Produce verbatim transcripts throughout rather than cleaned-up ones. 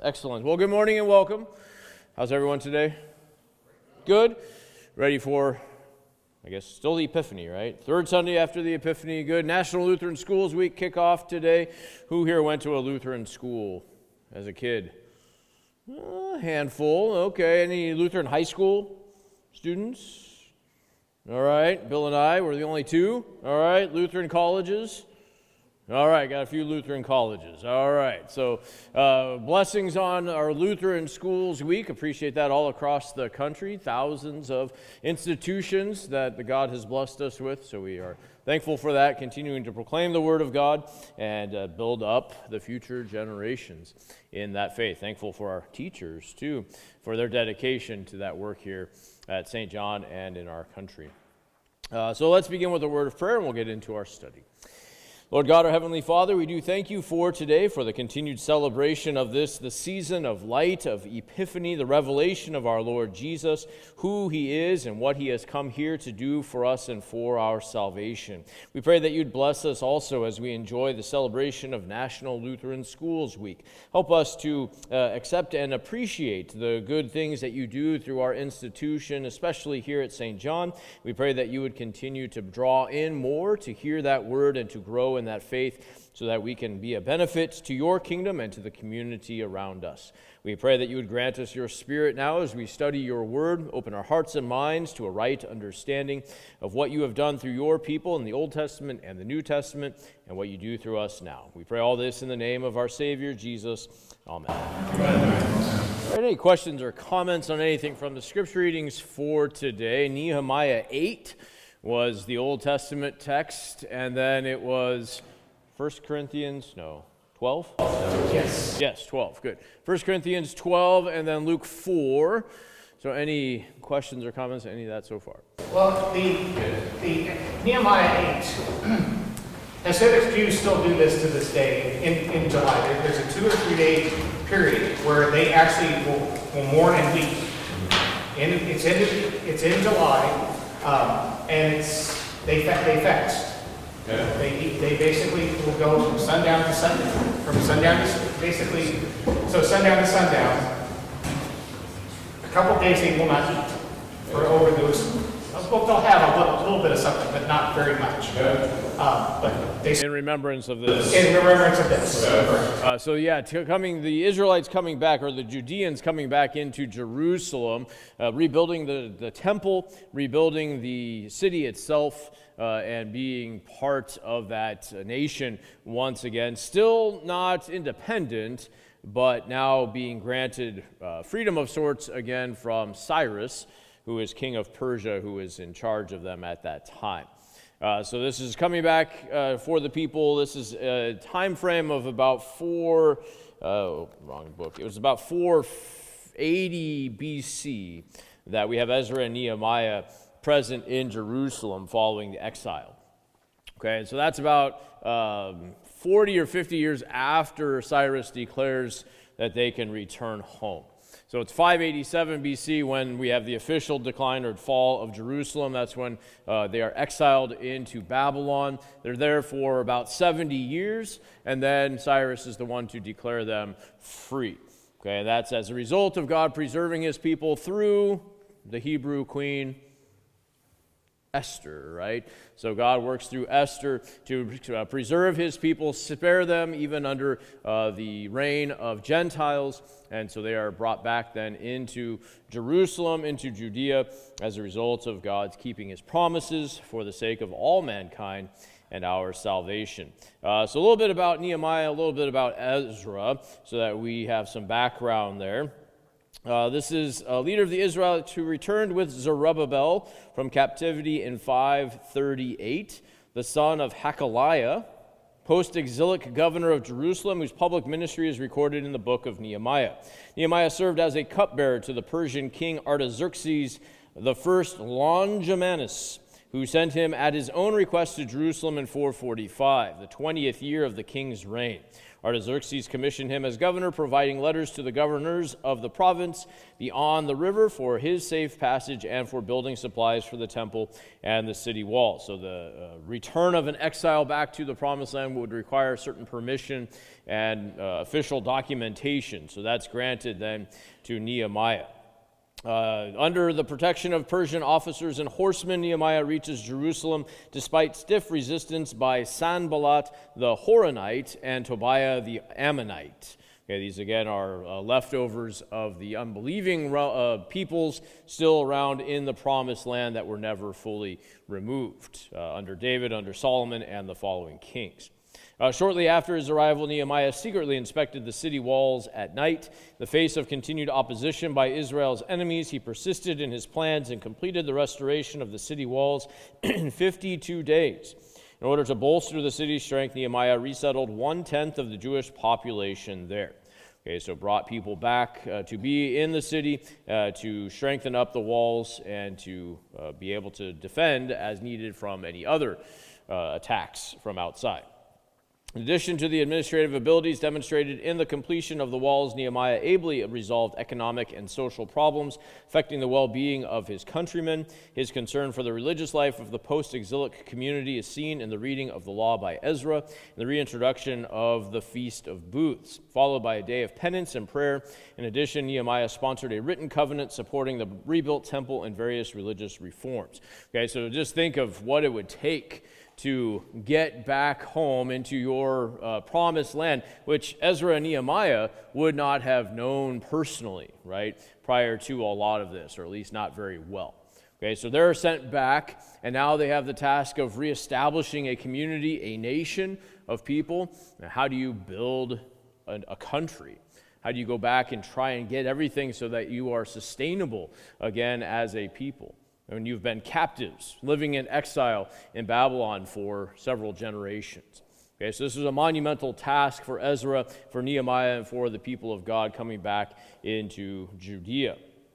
Excellent. Well, good morning and welcome. How's everyone today? Good? Ready for, I guess, still the Epiphany, right? Third Sunday after the Epiphany. Good. National Lutheran Schools Week kickoff today. Who here went to a Lutheran school as a kid? A handful. Okay. Any Lutheran high school students? All right. Bill and I were the only two. All right. Lutheran colleges? All right, got a few Lutheran colleges. All right, so uh, blessings on our Lutheran Schools Week. Appreciate that all across the country. Thousands of institutions that the God has blessed us with, so we are thankful for that, continuing to proclaim the Word of God and uh, build up the future generations in that faith. Thankful for our teachers, too, for their dedication to that work here at Saint John and in our country. Uh, so let's begin with a word of prayer, and we'll get into our study. Lord God, our Heavenly Father, we do thank you for today, for the continued celebration of this, the season of light, of Epiphany, the revelation of our Lord Jesus, who He is and what He has come here to do for us and for our salvation. We pray that you'd bless us also as we enjoy the celebration of National Lutheran Schools Week. Help us to uh, accept and appreciate the good things that you do through our institution, especially here at Saint John. We pray that you would continue to draw in more to hear that word and to grow in that faith so that we can be a benefit to your kingdom and to the community around us. We pray that you would grant us your Spirit now as we study your word, open our hearts and minds to a right understanding of what you have done through your people in the Old Testament and the New Testament and what you do through us now. We pray all this in the name of our Savior, Jesus. Amen. Amen. Any questions or comments on anything from the scripture readings for today? Nehemiah eight was the Old Testament text, and then it was First Corinthians, no, twelve? Yes. Yes, twelve, good. First Corinthians twelve, and then Luke four. So any questions or comments, any of that so far? Well, the, the Nehemiah eight, Hasidic Jews still do this to this day in, in July. There, there's a two or three day period where they actually will, will mourn and weep. And it's in, it's in July. Um, and it's they they fast. Yeah. They they basically will go from sundown to sundown. From sundown to basically, so sundown to sundown. A couple of days they will not eat for over those. Well, they'll have a little, little bit of something, but not very much. Yeah. Um, but they in remembrance of this. In remembrance of this. Uh, so yeah, t- coming the Israelites coming back, or the Judeans coming back into Jerusalem, uh, rebuilding the, the temple, rebuilding the city itself, uh, and being part of that uh, nation once again. Still not independent, but now being granted uh, freedom of sorts again from Cyrus, who is king of Persia, who is in charge of them at that time. Uh, so this is coming back uh, for the people. This is a time frame of about four, oh, wrong book. It was about four eighty B C that we have Ezra and Nehemiah present in Jerusalem following the exile. Okay, so that's about um, forty or fifty years after Cyrus declares that they can return home. So it's five eighty-seven B C when we have the official decline or fall of Jerusalem. That's when uh, they are exiled into Babylon. They're there for about seventy years, and then Cyrus is the one to declare them free. Okay, and that's as a result of God preserving his people through the Hebrew queen Esther, right? So God works through Esther to uh, preserve his people, spare them even under uh, the reign of Gentiles, and so they are brought back then into Jerusalem, into Judea, as a result of God's keeping his promises for the sake of all mankind and our salvation. Uh, so a little bit about Nehemiah, a little bit about Ezra, so that we have some background there. Uh, this is a leader of the Israelites who returned with Zerubbabel from captivity in five thirty-eight, the son of Hakaliah, post-exilic governor of Jerusalem, whose public ministry is recorded in the book of Nehemiah. Nehemiah served as a cupbearer to the Persian king Artaxerxes the first Longimanus, who sent him at his own request to Jerusalem in four forty-five, the twentieth year of the king's reign. Artaxerxes commissioned him as governor, providing letters to the governors of the province beyond the river for his safe passage and for building supplies for the temple and the city wall. So the uh, return of an exile back to the promised land would require certain permission and uh, official documentation. So that's granted then to Nehemiah. Uh, under the protection of Persian officers and horsemen, Nehemiah reaches Jerusalem despite stiff resistance by Sanballat the Horonite and Tobiah the Ammonite. Okay, these again are uh, leftovers of the unbelieving uh, peoples still around in the promised land that were never fully removed uh, under David, under Solomon, and the following kings. Uh, shortly after his arrival, Nehemiah secretly inspected the city walls at night. In the face of continued opposition by Israel's enemies, he persisted in his plans and completed the restoration of the city walls in fifty-two days. In order to bolster the city's strength, Nehemiah resettled one-tenth of the Jewish population there. Okay, so brought people back uh, to be in the city, uh, to strengthen up the walls, and to uh, be able to defend as needed from any other uh, attacks from outside. In addition to the administrative abilities demonstrated in the completion of the walls, Nehemiah ably resolved economic and social problems affecting the well-being of his countrymen. His concern for the religious life of the post-exilic community is seen in the reading of the law by Ezra and the reintroduction of the Feast of Booths, followed by a day of penance and prayer. In addition, Nehemiah sponsored a written covenant supporting the rebuilt temple and various religious reforms. Okay, so just think of what it would take to get back home into your uh, promised land, which Ezra and Nehemiah would not have known personally, right, prior to a lot of this, or at least not very well. Okay, so they're sent back, and now they have the task of reestablishing a community, a nation of people. Now, how do you build a, a country? How do you go back and try and get everything so that you are sustainable again as a people? When you've been captives, living in exile in Babylon for several generations. Okay, so this is a monumental task for Ezra, for Nehemiah, and for the people of God coming back into Judea.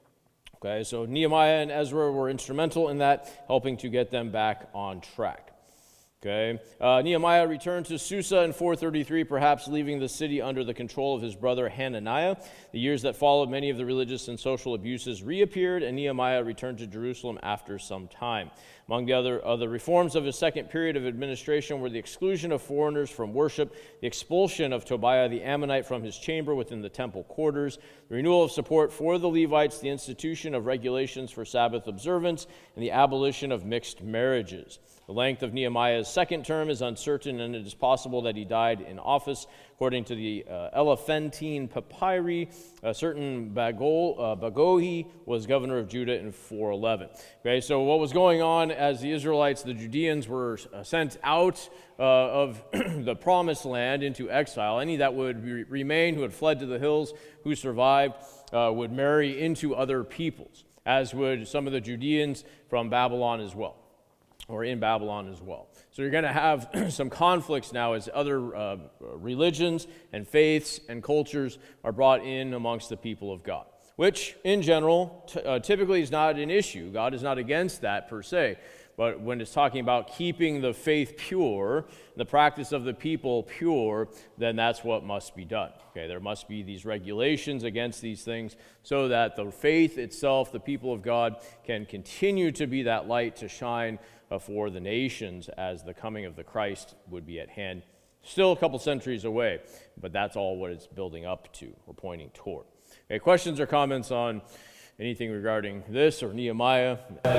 Okay, so Nehemiah and Ezra were instrumental in that, helping to get them back on track. Okay, uh, Nehemiah returned to Susa in four thirty-three, perhaps leaving the city under the control of his brother Hananiah. The years that followed, many of the religious and social abuses reappeared, and Nehemiah returned to Jerusalem after some time. Among the other, other reforms of his second period of administration were the exclusion of foreigners from worship, the expulsion of Tobiah the Ammonite from his chamber within the temple quarters, the renewal of support for the Levites, the institution of regulations for Sabbath observance, and the abolition of mixed marriages. The length of Nehemiah's second term is uncertain, and it is possible that he died in office. According to the uh, Elephantine Papyri, a certain Bagol, uh, Bagohi was governor of Judah in four eleven. Okay, so what was going on as the Israelites, the Judeans, were uh, sent out uh, of the promised land into exile? Any that would re- remain, who had fled to the hills, who survived, uh, would marry into other peoples, as would some of the Judeans from Babylon as well, or in Babylon as well. So you're going to have some conflicts now as other uh, religions and faiths and cultures are brought in amongst the people of God, which in general t- uh, typically is not an issue. God is not against that per se. But when it's talking about keeping the faith pure, the practice of the people pure, then that's what must be done. Okay, there must be these regulations against these things so that the faith itself, the people of God, can continue to be that light to shine uh, for the nations as the coming of the Christ would be at hand. Still a couple centuries away, but that's all what it's building up to or pointing toward. Okay, questions or comments on anything regarding this or Nehemiah?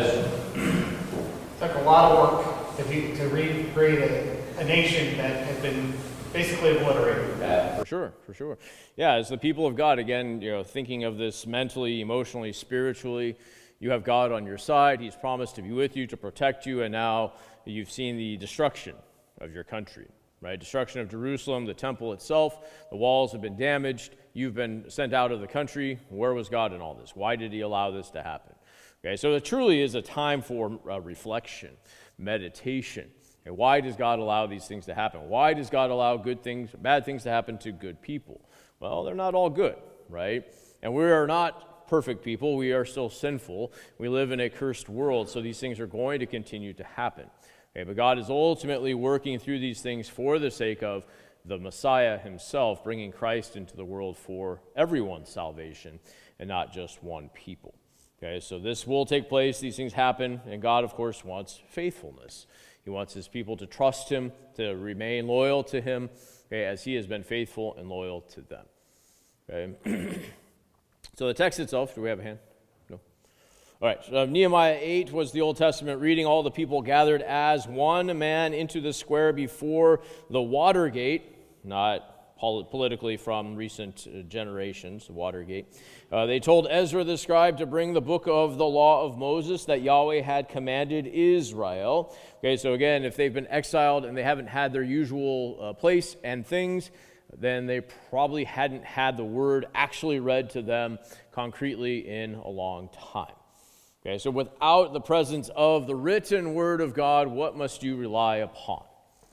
Took a lot of work to, be, to recreate a, a nation that had been basically obliterated. Yeah, for sure, for sure. Yeah, as the people of God, again, you know, thinking of this mentally, emotionally, spiritually, you have God on your side. He's promised to be with you, to protect you, and now you've seen the destruction of your country, right? Destruction of Jerusalem, the temple itself, the walls have been damaged. You've been sent out of the country. Where was God in all this? Why did he allow this to happen? Okay, so it truly is a time for uh, reflection, meditation. Okay, why does God allow these things to happen? Why does God allow good things, bad things to happen to good people? Well, they're not all good, right? And we are not perfect people. We are still sinful. We live in a cursed world, so these things are going to continue to happen. Okay, but God is ultimately working through these things for the sake of the Messiah himself, bringing Christ into the world for everyone's salvation and not just one people. Okay, so this will take place, these things happen, and God, of course, wants faithfulness. He wants his people to trust him, to remain loyal to him, okay, as he has been faithful and loyal to them. Okay. So the text itself, do we have a hand? No. All right, so Nehemiah eight was the Old Testament reading. All the people gathered as one man into the square before the Watergate, not politically from recent generations, the Watergate. Uh, they told Ezra the scribe to bring the book of the law of Moses that Yahweh had commanded Israel. Okay, so again, if they've been exiled and they haven't had their usual uh, place and things, then they probably hadn't had the word actually read to them concretely in a long time. Okay, so without the presence of the written word of God, what must you rely upon?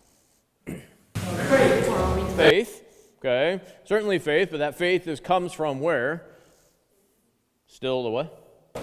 Faith. Faith. Okay, certainly faith, but that faith is, comes from where? Still the what?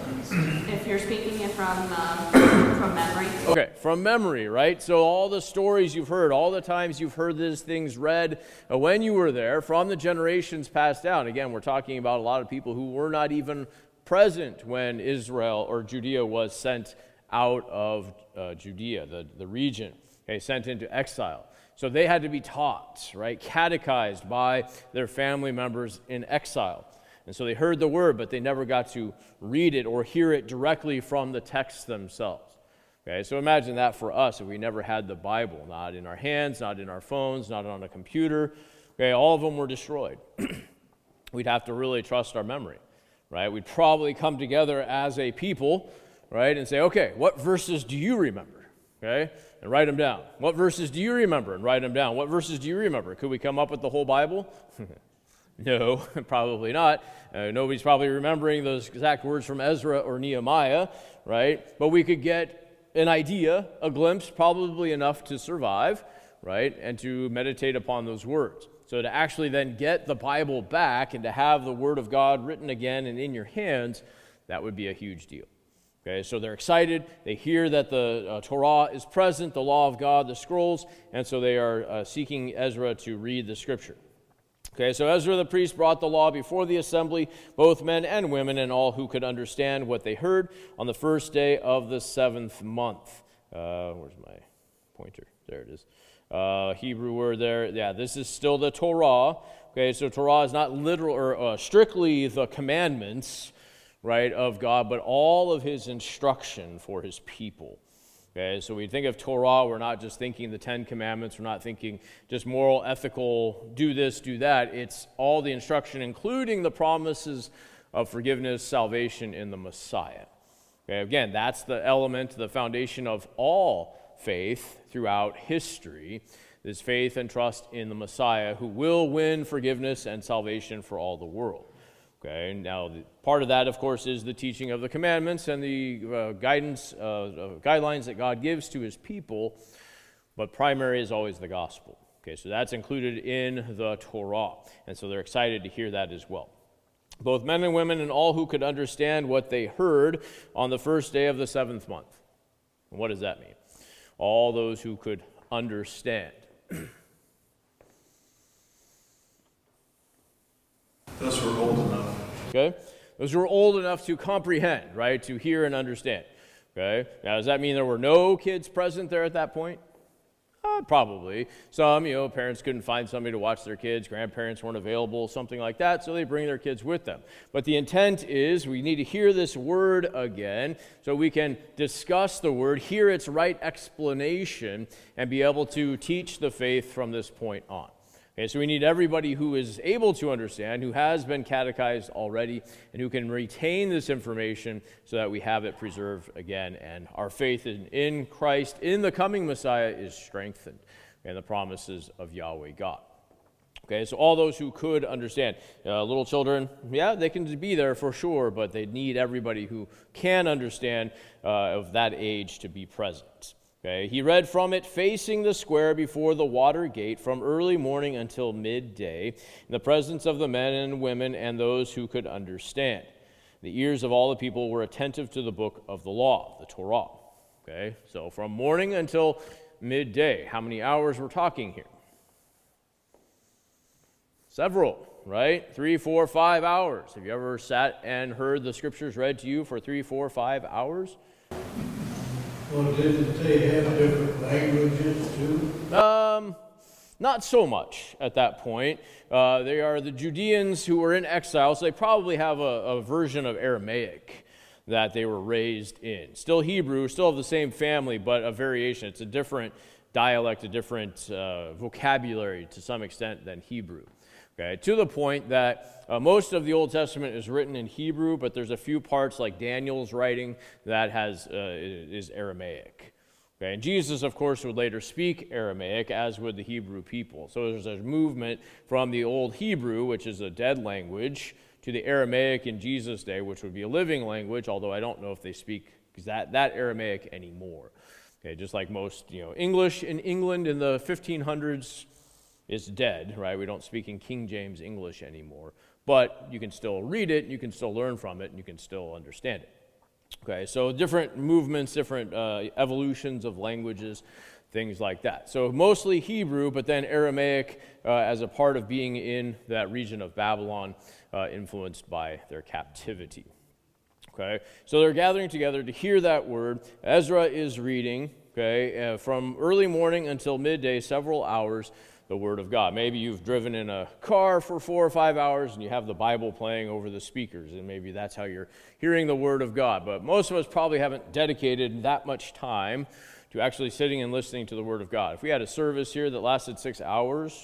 If you're speaking it from um, from memory. Okay, from memory, right? So all the stories you've heard, all the times you've heard these things read uh, when you were there, from the generations passed down. Again, we're talking about a lot of people who were not even present when Israel or Judea was sent out of uh, Judea, the, the region, okay, sent into exile. So they had to be taught, right, catechized by their family members in exile. And so they heard the word, but they never got to read it or hear it directly from the text themselves. Okay, so imagine that for us if we never had the Bible, not in our hands, not in our phones, not on a computer. Okay, all of them were destroyed. We'd have to really trust our memory, right? We'd probably come together as a people, right, and say, okay, what verses do you remember? Okay, and write them down. What verses do you remember? And write them down. What verses do you remember? Could we come up with the whole Bible? No, probably not. Uh, nobody's probably remembering those exact words from Ezra or Nehemiah, right? But we could get an idea, a glimpse, probably enough to survive, right? And to meditate upon those words. So to actually then get the Bible back and to have the Word of God written again and in your hands, that would be a huge deal. Okay, so they're excited. They hear that the uh, Torah is present, the law of God, the scrolls, and so they are uh, seeking Ezra to read the scripture. Okay, so Ezra the priest brought the law before the assembly, both men and women, and all who could understand what they heard on the first day of the seventh month. Uh, where's my pointer? There it is. Uh, Hebrew word there. Yeah, this is still the Torah. Okay, so Torah is not literal or uh, strictly the commandments, right, of God, but all of his instruction for his people. Okay, so we think of Torah, we're not just thinking the Ten Commandments, we're not thinking just moral, ethical, do this, do that. It's all the instruction, including the promises of forgiveness, salvation in the Messiah. Okay, again, that's the element, the foundation of all faith throughout history, is faith and trust in the Messiah who will win forgiveness and salvation for all the world. Okay, now the, part of that, of course, is the teaching of the commandments and the uh, guidance, uh, uh, guidelines that God gives to his people, but primary is always the gospel. Okay, so that's included in the Torah, and so they're excited to hear that as well. Both men and women and all who could understand what they heard on the first day of the seventh month. And what does that mean? All those who could understand. Those who are old enough. Okay? Those who are old enough to comprehend, right? To hear and understand. Okay? Now, does that mean there were no kids present there at that point? Uh, probably. Some, you know, parents couldn't find somebody to watch their kids. Grandparents weren't available, something like that, so they bring their kids with them. But the intent is we need to hear this word again so we can discuss the word, hear its right explanation, and be able to teach the faith from this point on. Okay, so we need everybody who is able to understand, who has been catechized already, and who can retain this information so that we have it preserved again, and our faith in, in Christ, in the coming Messiah, is strengthened, and the promises of Yahweh God. Okay, so all those who could understand. Uh, little children, yeah, they can be there for sure, but they need everybody who can understand uh, of that age to be present. Okay, he read from it facing the square before the water gate from early morning until midday, in the presence of the men and women and those who could understand. The ears of all the people were attentive to the book of the law, the Torah. Okay, so from morning until midday, how many hours we're talking here? Several, right? Three, four, five hours. Have you ever sat and heard the scriptures read to you for three, four, five hours? Well, didn't they have different languages too? Um, not so much at that point. Uh, they are the Judeans who were in exile, so they probably have a, a version of Aramaic that they were raised in. Still Hebrew, still of the same family, but a variation. It's a different dialect, a different uh, vocabulary to some extent than Hebrew. Okay, to the point that uh, most of the Old Testament is written in Hebrew, but there's a few parts like Daniel's writing that has uh, is Aramaic. Okay, and Jesus, of course, would later speak Aramaic, as would the Hebrew people. So there's a movement from the Old Hebrew, which is a dead language, to the Aramaic in Jesus' day, which would be a living language, although I don't know if they speak that, that Aramaic anymore. Okay, just like most, you know, English in England in the fifteen hundreds is dead, right? We don't speak in King James English anymore. But you can still read it, you can still learn from it, and you can still understand it. Okay, so different movements, different uh, evolutions of languages, things like that. So mostly Hebrew, but then Aramaic uh, as a part of being in that region of Babylon, uh, influenced by their captivity. Okay, so they're gathering together to hear that word. Ezra is reading, okay, uh, from early morning until midday, several hours, the Word of God. Maybe you've driven in a car for four or five hours and you have the Bible playing over the speakers, and maybe that's how you're hearing the Word of God. But most of us probably haven't dedicated that much time to actually sitting and listening to the Word of God. If we had a service here that lasted six hours,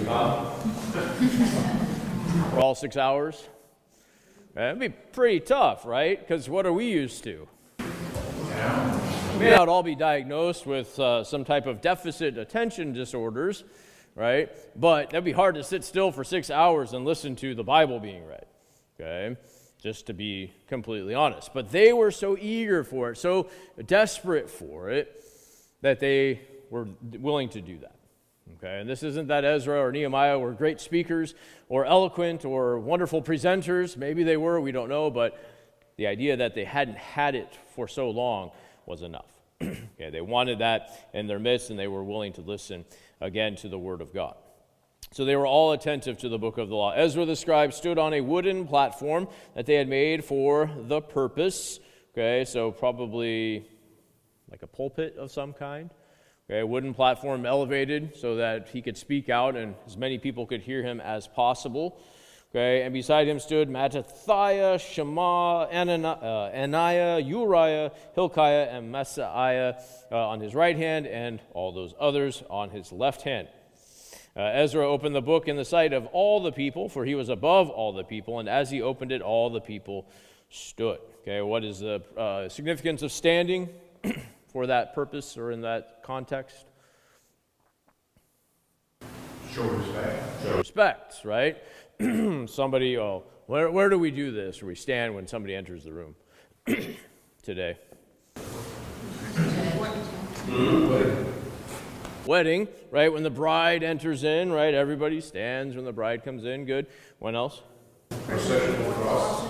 for all six hours, that'd be pretty tough, right? Because what are we used to? We may not all be diagnosed with uh, some type of deficit attention disorders, right? But that'd be hard to sit still for six hours and listen to the Bible being read, okay? Just to be completely honest. But they were so eager for it, so desperate for it, that they were willing to do that, okay? And this isn't that Ezra or Nehemiah were great speakers or eloquent or wonderful presenters. Maybe they were, we don't know, but the idea that they hadn't had it for so long was enough. Okay, they wanted that in their midst, and they were willing to listen again to the Word of God. So they were all attentive to the book of the law. Ezra the scribe stood on a wooden platform that they had made for the purpose. Okay, so probably like a pulpit of some kind. Okay, a wooden platform elevated so that he could speak out and as many people could hear him as possible. Okay, and beside him stood Mattathiah, Shema, Anani- uh, Ananiah, Uriah, Hilkiah, and Messiah uh, on his right hand, and all those others on his left hand. Uh, Ezra opened the book in the sight of all the people, for he was above all the people, and as he opened it, all the people stood. Okay, what is the uh, significance of standing for that purpose or in that context? Show respect. Show respect, right? Somebody, oh, where, where do we do this? Or we stand when somebody enters the room today? Wedding, right? When the bride enters in, right? Everybody stands when the bride comes in. Good. When else? Procession of the cross.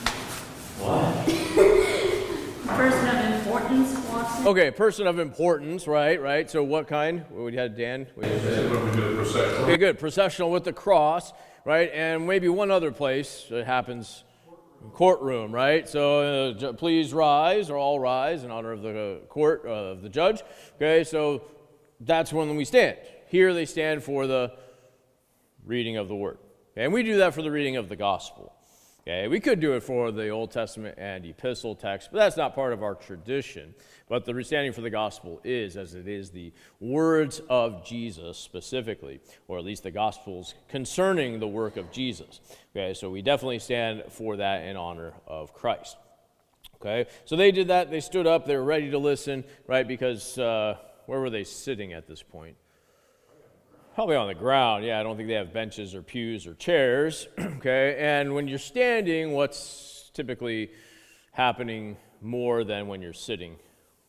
Person of importance walks in. Okay, person of importance, right? Right. So what kind? We had Dan. We had Dan. When we do the procession. Okay, good. Processional with the cross, right? And maybe one other place it happens, courtroom, right? So uh, please rise, or all rise in honor of the uh, court uh, of the judge. Okay, so that's when we stand. Here they stand for the reading of the word. Okay, and we do that for the reading of the gospel. Okay, we could do it for the Old Testament and epistle text, but that's not part of our tradition. But the standing for the gospel is, as it is the words of Jesus specifically, or at least the gospels concerning the work of Jesus. Okay, so we definitely stand for that in honor of Christ. Okay, so they did that. They stood up. They were ready to listen, right? Because uh, where were they sitting at this point? Probably on the ground. Yeah, I don't think they have benches or pews or chairs. Okay, and when you're standing, what's typically happening more than when you're sitting?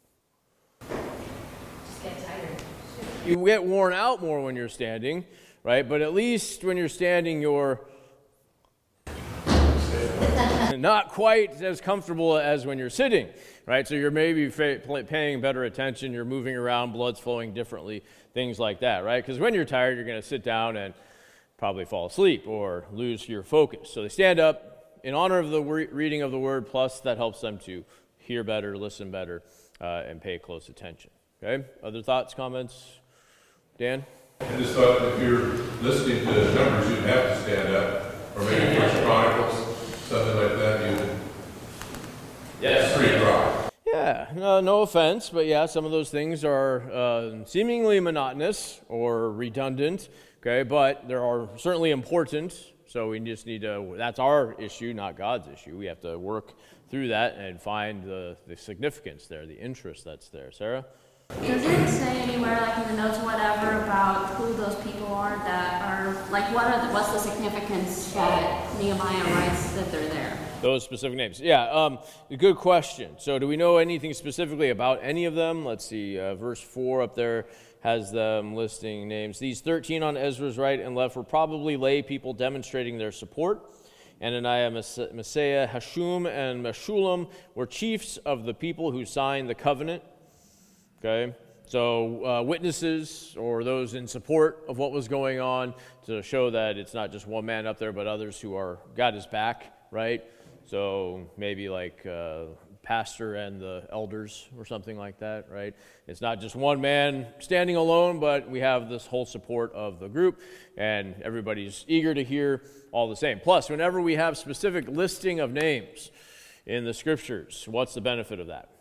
Just get tired. You get worn out more when you're standing, right? But at least when you're standing, you're not quite as comfortable as when you're sitting, right? So you're maybe fa- paying better attention, you're moving around, blood's flowing differently, things like that, right? Because when you're tired, you're going to sit down and probably fall asleep or lose your focus. So they stand up in honor of the re- reading of the word, plus that helps them to hear better, listen better, uh, and pay close attention. Okay? Other thoughts, comments? Dan? I just thought if you're listening to Numbers, you'd have to stand up, or maybe First Chronicles, something like that. You, Yes. Pretty dry. Yeah, no, no offense, but yeah, some of those things are uh, seemingly monotonous or redundant, okay, but they are certainly important, so we just need to, that's our issue, not God's issue. We have to work through that and find the, the significance there, the interest that's there. Sarah? Does it say anywhere, like in the notes or whatever, about who those people are that are, like, what are the, what's the significance that Nehemiah writes that they're there? Those specific names. Yeah, um, good question. So do we know anything specifically about any of them? Let's see, uh, verse four up there has them listing names. These thirteen on Ezra's right and left were probably lay people demonstrating their support. Ananiah, Maaseiah, Hashum, and Meshullam were chiefs of the people who signed the covenant. Okay, so uh, witnesses or those in support of what was going on to show that it's not just one man up there, but others who are got his back, right? So maybe like uh, pastor and the elders or something like that, right? It's not just one man standing alone, but we have this whole support of the group, and everybody's eager to hear all the same. Plus, whenever we have specific listing of names in the scriptures, what's the benefit of that?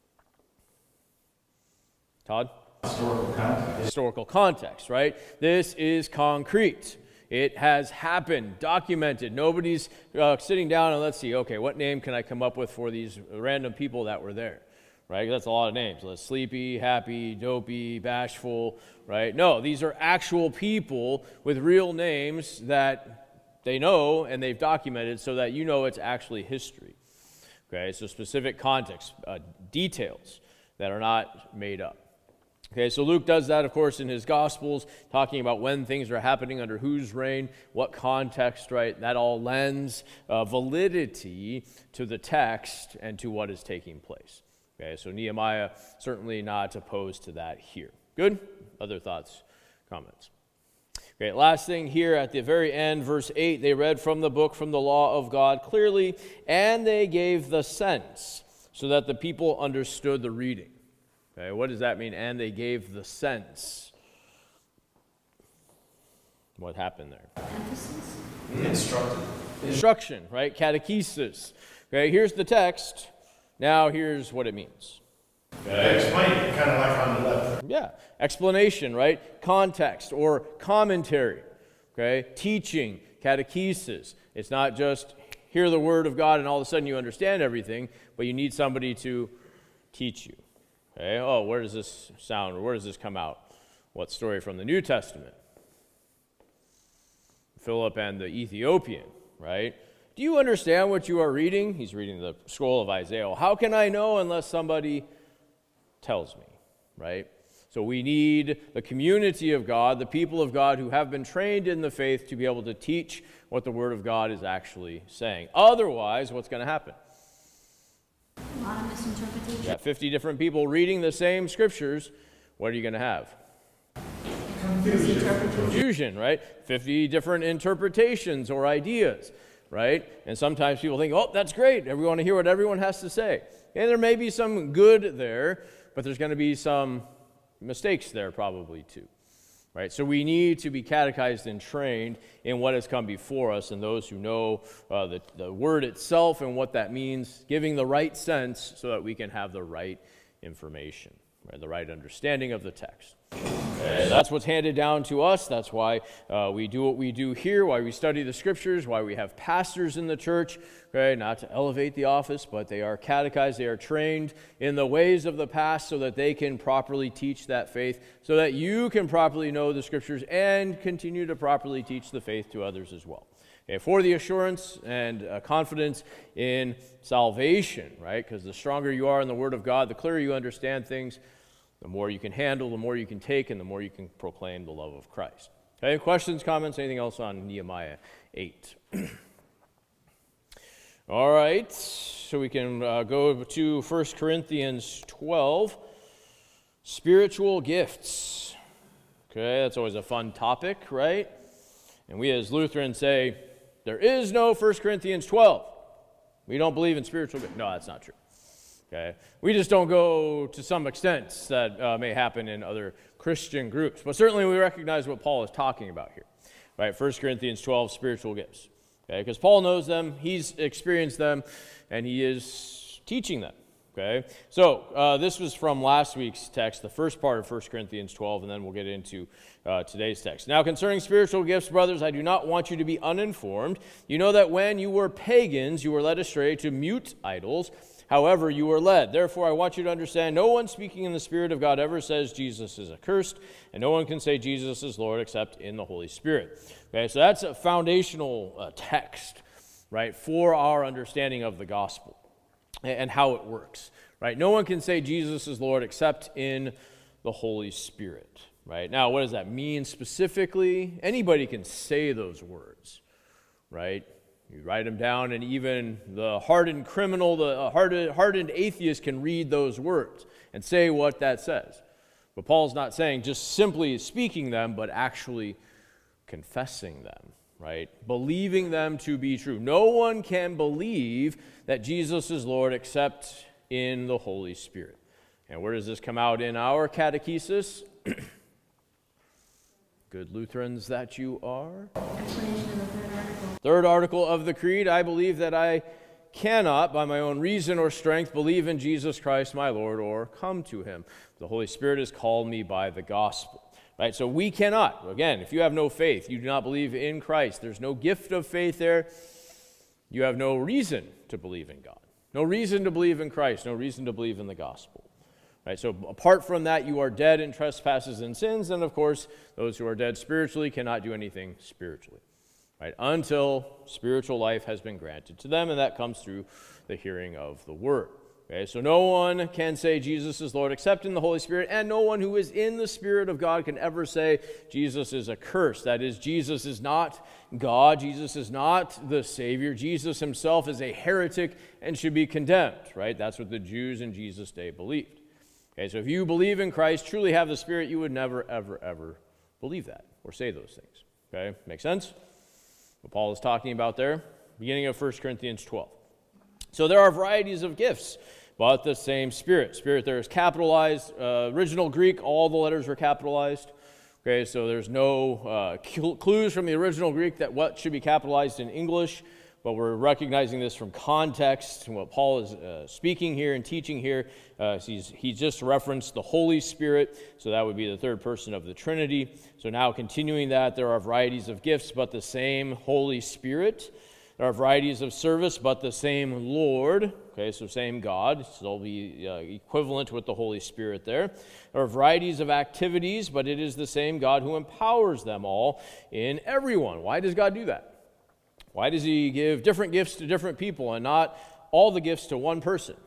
Todd? Historical context. Historical context, right? This is concrete. It has happened, documented. Nobody's uh, sitting down and let's see, okay, what name can I come up with for these random people that were there, right? That's a lot of names. Let's sleepy, happy, dopey, bashful, right? No, these are actual people with real names that they know and they've documented so that you know it's actually history. Okay, so specific context, uh, details that are not made up. Okay, so Luke does that, of course, in his Gospels, talking about when things are happening, under whose reign, what context, right? That all lends uh, validity to the text and to what is taking place. Okay, so Nehemiah certainly not opposed to that here. Good? Other thoughts, comments? Okay, last thing here at the very end, verse eight, they read from the book, from the law of God clearly, and they gave the sense so that the people understood the reading. Okay, what does that mean? And they gave the sense. What happened there? Emphasis? Instructed. Instruction, right? Catechesis. Okay, here's the text. Now here's what it means. Okay. Explain it, kind of like on the left. Yeah, explanation, right? Context or commentary. Okay, teaching, catechesis. It's not just hear the word of God and all of a sudden you understand everything, but you need somebody to teach you. Okay, oh, where does this sound, or where does this come out? What story from the New Testament? Philip and the Ethiopian, right? Do you understand what you are reading? He's reading the scroll of Isaiah. How can I know unless somebody tells me, right? So we need the community of God, the people of God who have been trained in the faith to be able to teach what the Word of God is actually saying. Otherwise, what's going to happen? A lot of misinterpretation. You got fifty different people reading the same scriptures. What are you going to have? Misinterpretation. Confusion, right? fifty different interpretations or ideas, right? And sometimes people think, oh, that's great. We want to hear what everyone has to say. And there may be some good there, but there's going to be some mistakes there probably too. Right? So we need to be catechized and trained in what has come before us, and those who know uh, the, the word itself and what that means, giving the right sense so that we can have the right information, right? The right understanding of the text. And that's what's handed down to us. That's why uh, we do what we do here, why we study the scriptures, why we have pastors in the church, okay? Not to elevate the office, but they are catechized, they are trained in the ways of the past so that they can properly teach that faith, so that you can properly know the scriptures and continue to properly teach the faith to others as well. Okay, for the assurance and uh, confidence in salvation, right? Because the stronger you are in the Word of God, the clearer you understand things, the more you can handle, the more you can take, and the more you can proclaim the love of Christ. Okay, questions, comments, anything else on Nehemiah eight? All right, so we can uh, go to First Corinthians twelve, spiritual gifts. Okay, that's always a fun topic, right? And we as Lutherans say, there is no First Corinthians twelve. We don't believe in spiritual gifts. No, that's not true. Okay, we just don't go to some extents that uh, may happen in other Christian groups. But certainly we recognize what Paul is talking about here. Right, First Corinthians twelve, spiritual gifts. Okay, because Paul knows them, he's experienced them, and he is teaching them. Okay, so uh, this was from last week's text, the first part of First Corinthians twelve, and then we'll get into uh, today's text. Now, concerning spiritual gifts, brothers, I do not want you to be uninformed. You know that when you were pagans, you were led astray to mute idols. However, you were led. Therefore, I want you to understand, no one speaking in the Spirit of God ever says Jesus is accursed, and no one can say Jesus is Lord except in the Holy Spirit. Okay, so that's a foundational uh, text, right, for our understanding of the gospel and how it works, right? No one can say Jesus is Lord except in the Holy Spirit, right? Now, what does that mean specifically? Anybody can say those words, right? You write them down, and even the hardened criminal, the hardened, hardened atheist can read those words and say what that says. But Paul's not saying just simply speaking them, but actually confessing them, right? Believing them to be true. No one can believe that Jesus is Lord except in the Holy Spirit. And where does this come out in our catechesis? Good Lutherans that you are. Explanation of the third article. Third article of the Creed, I believe that I cannot, by my own reason or strength, believe in Jesus Christ my Lord or come to him. The Holy Spirit has called me by the gospel. Right, so we cannot. Again, if you have no faith, you do not believe in Christ, there's no gift of faith there, you have no reason to believe in God. No reason to believe in Christ, no reason to believe in the gospel. Right, so apart from that, you are dead in trespasses and sins, and of course, those who are dead spiritually cannot do anything spiritually. Right, until spiritual life has been granted to them, and that comes through the hearing of the word. Okay, so no one can say Jesus is Lord except in the Holy Spirit, and no one who is in the Spirit of God can ever say Jesus is accursed. That is, Jesus is not God. Jesus is not the Savior. Jesus himself is a heretic and should be condemned, right? That's what the Jews in Jesus' day believed. Okay, so if you believe in Christ, truly have the Spirit, you would never, ever, ever believe that or say those things. Okay, make sense? What Paul is talking about there, beginning of First Corinthians twelve. So there are varieties of gifts, but the same Spirit. Spirit there is capitalized. Uh, original Greek, all the letters were capitalized. Okay, so there's no uh, clues from the original Greek that what should be capitalized in English, but we're recognizing this from context and what Paul is uh, speaking here and teaching here. Uh, he's, he just referenced the Holy Spirit, so that would be the third person of the Trinity. So now continuing that, there are varieties of gifts, but the same Holy Spirit. There are varieties of service, but the same Lord. Okay, so same God. So they'll be uh, equivalent with the Holy Spirit there. There are varieties of activities, but it is the same God who empowers them all in everyone. Why does God do that? Why does he give different gifts to different people and not all the gifts to one person?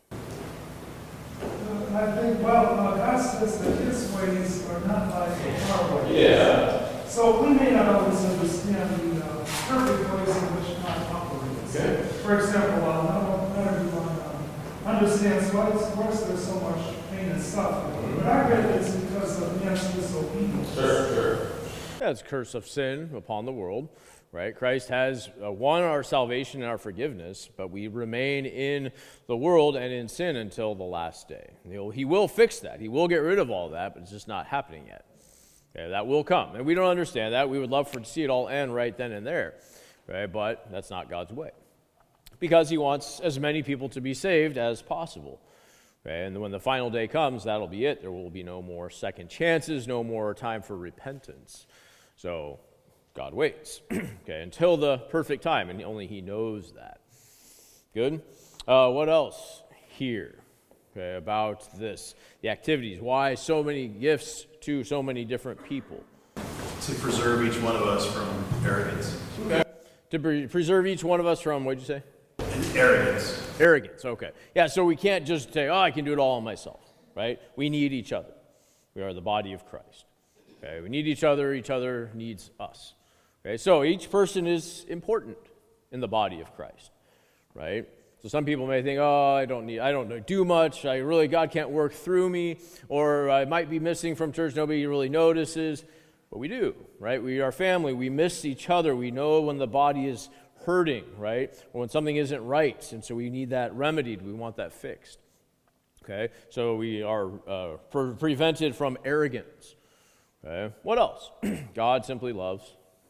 I think, well, uh, God says that his ways are not like our ways. Yeah. So we may not always understand the uh, perfect ways in which God operates. Okay. For example, uh, not, not everyone uh, understands why, why is there so much pain and suffering. But I read it's because of man's disobedience. Sure, sure. That's curse of sin upon the world. Right? Christ has uh, won our salvation and our forgiveness, but we remain in the world and in sin until the last day. He'll, he will fix that. He will get rid of all that, but it's just not happening yet. Okay, that will come. And we don't understand that. We would love for to see it all end right then and there. Right? But that's not God's way. Because he wants as many people to be saved as possible. Okay? And when the final day comes, that'll be it. There will be no more second chances, no more time for repentance. So God waits, okay, until the perfect time, and only he knows that. Good? Uh, what else here, okay, about this? The activities. Why so many gifts to so many different people? To preserve each one of us from arrogance. Okay. To pre- preserve each one of us from, what'd you say? And arrogance. Arrogance, okay. Yeah, so we can't just say, oh, I can do it all on myself, right? We need each other. We are the body of Christ. Okay, we need each other. Each other needs us. Okay, so each person is important in the body of Christ, right? So some people may think, oh, I don't need, I don't do much. I really, God can't work through me, or I might be missing from church. Nobody really notices, but we do, right? We are family. We miss each other. We know when the body is hurting, right? Or when something isn't right, and so we need that remedied. We want that fixed. Okay, so we are uh, pre- prevented from arrogance. Okay, what else? God simply loves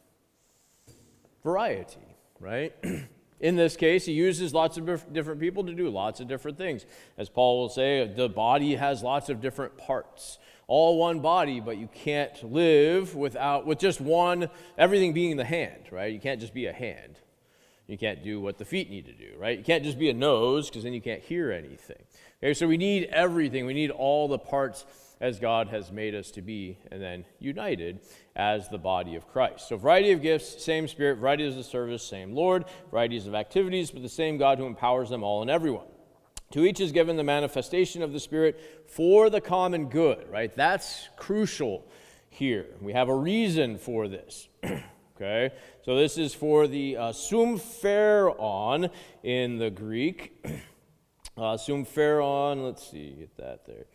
variety, right? In this case, he uses lots of different people to do lots of different things. As Paul will say, the body has lots of different parts. All one body, but you can't live without with just one, everything being the hand, right? You can't just be a hand. You can't do what the feet need to do, right? You can't just be a nose, because then you can't hear anything. Okay, so we need everything. We need all the parts as God has made us to be, and then united as the body of Christ. So variety of gifts, same Spirit, varieties of service, same Lord, varieties of activities, but the same God who empowers them all and everyone. To each is given the manifestation of the Spirit for the common good, right? That's crucial here. We have a reason for this. Okay, so this is for the uh, sumpheron in the Greek. Uh, sumpheron, let's see, get that there,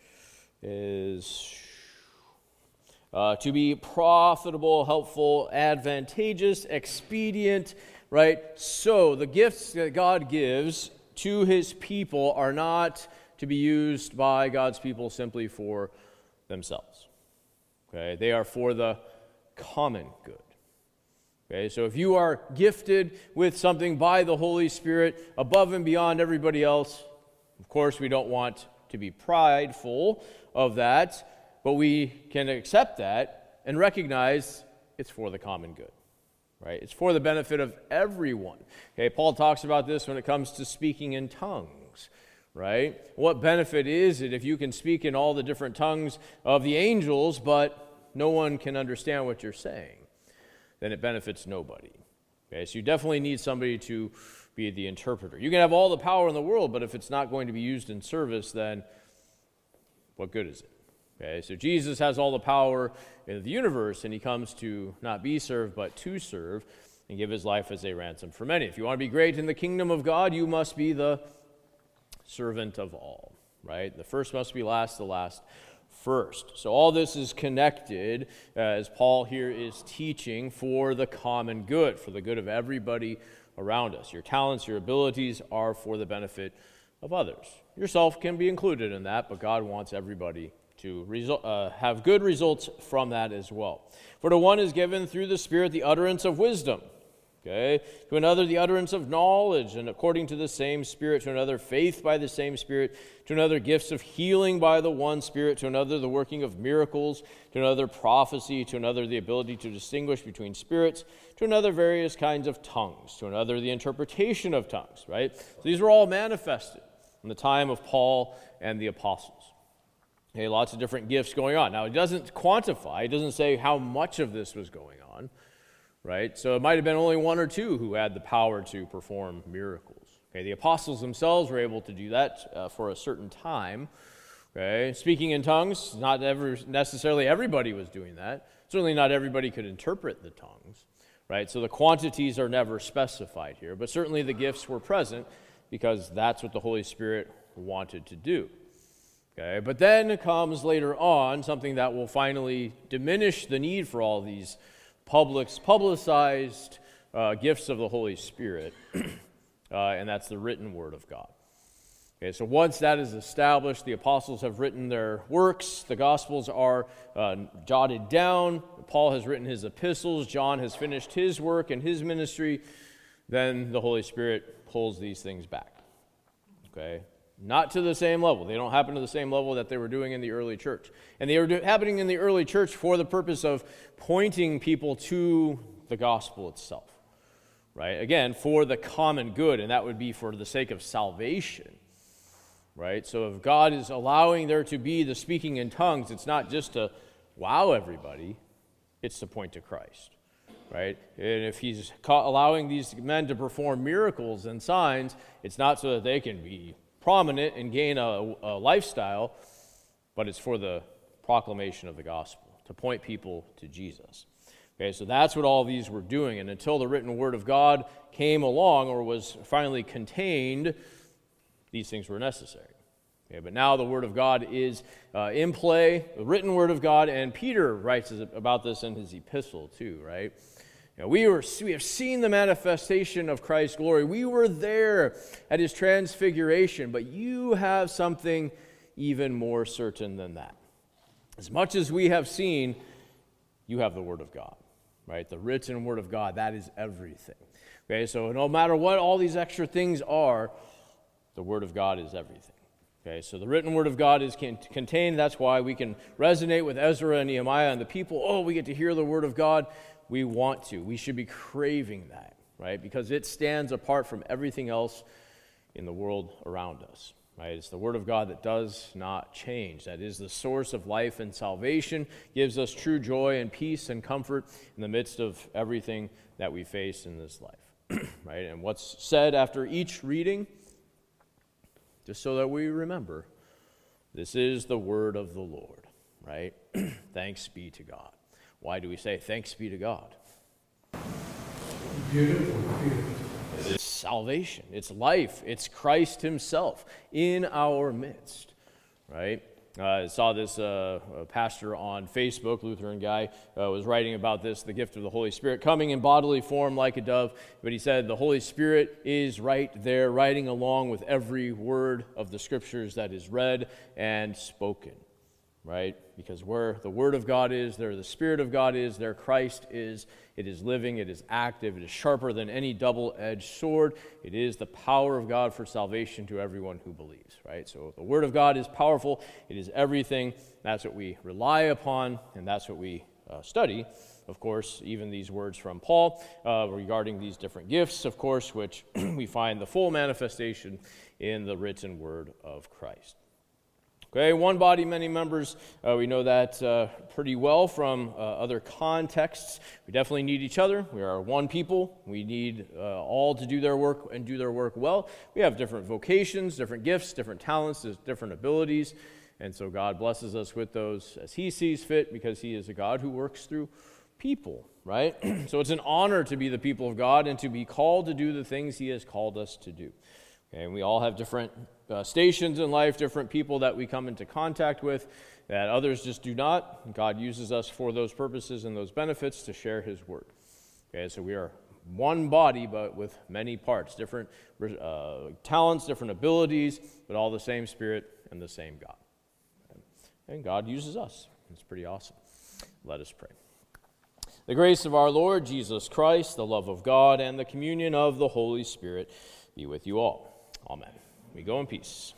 is uh, to be profitable, helpful, advantageous, expedient, right? So the gifts that God gives to his people are not to be used by God's people simply for themselves. Okay, they are for the common good. Okay, so if you are gifted with something by the Holy Spirit above and beyond everybody else, of course we don't want to be prideful of that, but we can accept that and recognize it's for the common good, right? It's for the benefit of everyone. Okay, Paul talks about this when it comes to speaking in tongues, right? What benefit is it if you can speak in all the different tongues of the angels, but no one can understand what you're saying? Then it benefits nobody. Okay, so you definitely need somebody to be the interpreter. You can have all the power in the world, but if it's not going to be used in service, then what good is it? Okay, so Jesus has all the power in the universe, and he comes to not be served, but to serve and give his life as a ransom for many. If you want to be great in the kingdom of God, you must be the servant of all, right? The first must be last, the last first. So all this is connected, uh, as Paul here is teaching, for the common good, for the good of everybody around us. Your talents, your abilities are for the benefit of others. Yourself can be included in that, but God wants everybody to result, uh, have good results from that as well. For to one is given through the Spirit the utterance of wisdom, okay? To another the utterance of knowledge, and according to the same Spirit, to another faith by the same Spirit, to another gifts of healing by the one Spirit, to another the working of miracles, to another prophecy, to another the ability to distinguish between spirits, to another various kinds of tongues, to another the interpretation of tongues, right? So these were all manifested in the time of Paul and the apostles. Okay, lots of different gifts going on. Now, it doesn't quantify, it doesn't say how much of this was going on, right? So it might have been only one or two who had the power to perform miracles. Okay, the apostles themselves were able to do that uh, for a certain time. Okay, speaking in tongues, not ever necessarily everybody was doing that. Certainly not everybody could interpret the tongues, right? So the quantities are never specified here, but certainly the gifts were present because that's what the Holy Spirit wanted to do. Okay, but then comes later on something that will finally diminish the need for all these public, publicized uh, gifts of the Holy Spirit, uh, and that's the written Word of God. Okay, so once that is established, the apostles have written their works, the Gospels are uh, jotted down, Paul has written his epistles, John has finished his work and his ministry, then the Holy Spirit pulls these things back. Okay, not to the same level. They don't happen to the same level that they were doing in the early church. And they were do- happening in the early church for the purpose of pointing people to the gospel itself, right? Again, for the common good, and that would be for the sake of salvation, right? So if God is allowing there to be the speaking in tongues, it's not just to wow everybody, it's to point to Christ, right? And if he's ca- allowing these men to perform miracles and signs, it's not so that they can be prominent and gain a, a lifestyle, but it's for the proclamation of the gospel, to point people to Jesus. Okay, so that's what all these were doing. And until the written word of God came along or was finally contained, these things were necessary. Okay, but now the word of God is uh, in play, the written word of God, and Peter writes about this in his epistle too, right? You know, we were we have seen the manifestation of Christ's glory. We were there at his transfiguration, but you have something even more certain than that. As much as we have seen, you have the word of God, right? The written word of God, that is everything. Okay, so no matter what all these extra things are, the word of God is everything. Okay, so the written word of God is contained. That's why we can resonate with Ezra and Nehemiah and the people. Oh, we get to hear the word of God. We want to. We should be craving that, right? Because it stands apart from everything else in the world around us, right? It's the word of God that does not change. That is the source of life and salvation, gives us true joy and peace and comfort in the midst of everything that we face in this life, right? And what's said after each reading, just so that we remember, this is the word of the Lord, right? Thanks be to God. Why do we say thanks be to God? Beautiful, beautiful. It's salvation. It's life. It's Christ himself in our midst, right? Uh, I saw this uh, pastor on Facebook, Lutheran guy, uh, was writing about this, the gift of the Holy Spirit, coming in bodily form like a dove. But he said the Holy Spirit is right there, riding along with every word of the Scriptures that is read and spoken, right? Because where the Word of God is, there the Spirit of God is, there Christ is. It is living, it is active, it is sharper than any double-edged sword. It is the power of God for salvation to everyone who believes, right? So the Word of God is powerful. It is everything. That's what we rely upon, and that's what we uh, study. Of course, even these words from Paul uh, regarding these different gifts, of course, which we find the full manifestation in the written Word of Christ. Okay, one body, many members. Uh, we know that uh, pretty well from uh, other contexts. We definitely need each other. We are one people. We need uh, all to do their work and do their work well. We have different vocations, different gifts, different talents, different abilities. And so God blesses us with those as he sees fit, because he is a God who works through people, right? So it's an honor to be the people of God and to be called to do the things he has called us to do. Okay, and we all have different uh, stations in life, different people that we come into contact with that others just do not. God uses us for those purposes and those benefits to share his word. Okay, so we are one body, but with many parts, different uh, talents, different abilities, but all the same Spirit and the same God. Okay. And God uses us. It's pretty awesome. Let us pray. The grace of our Lord Jesus Christ, the love of God, and the communion of the Holy Spirit be with you all. Amen. We go in peace.